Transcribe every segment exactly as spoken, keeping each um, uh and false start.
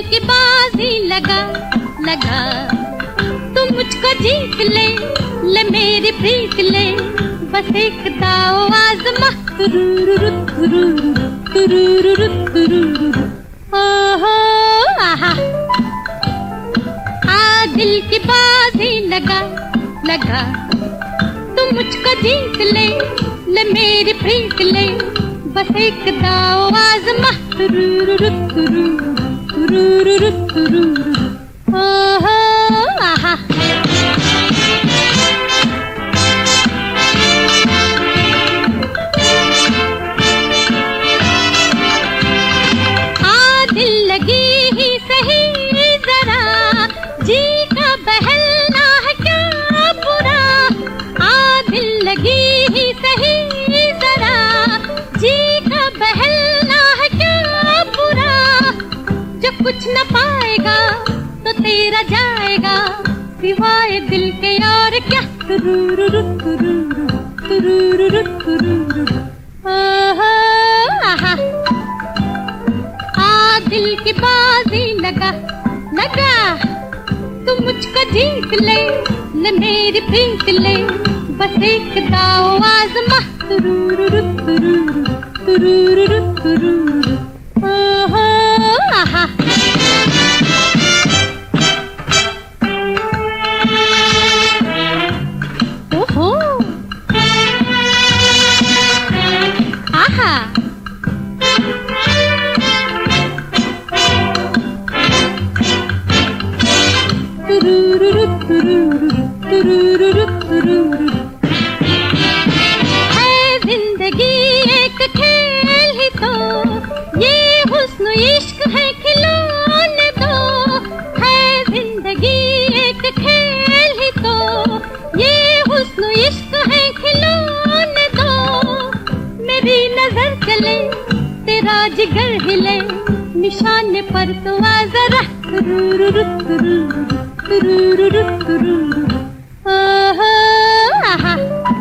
की बाजी लगा लगा, तू मुझको जीत ले, ले मेरी प्रीत ले, बस एक दाव आज़मा। तुरुरुरु तुरुरुरु तुरुरुरु तुरुरुरु, ओहो आहा। आ दिल की बाजी लगा लगा, तू मुझको जीत ले, ले मेरी प्रीत ले, बस एक दाव आज़मा। तुरुरुरु तुरुरुरु तुरुरुरु तुरुरुरु, ओहो आहा। आ दिल लगी ही सही जरा, जी का बहलना है क्या बुरा। आ दिल लगी ही सही जरा, जी का बहलना है क्या बुरा। जो कुछ न पाएगा तो तेरा जाएगा, सिवाय दिल के और क्या। तुरुरुरु तुरुरुरु तुरुरुरु तुरुरुरु, ओहो आहा। आ दिल की बाजी लगा लगा, तू मुझको जीत ले, ले मेरी प्रीत ले, बस एक दाव आज़मा। तुरुरुरु तुरुरुरु तुरुरुरु तुरुरुरु, ओहो आहा। ओहो आहा। तुरुरुरु तुरुरुरु तुरुरुरु तुरुरुरु, है जिंदगी एक खेल ही तो, ये हुस्न इश्क है खिलौने दो। है जिंदगी एक खेल ही तो, ये हुस्न इश्क है खिलौने दो। मेरी नजर चले, तेरा जिगर हिले, निशाने पर तो आ जरा। तुरुरुरु तुरुरुरु तुरुरुरु तुरुरुरु, ओहो आहा।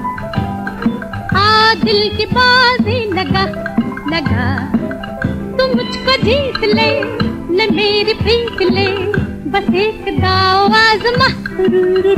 आ दिल की बाजी लगा लगा, तू मुझको जीत ले, ले मेरी प्रीत ले, बस एक दाव आज़मा। तुरुरुरु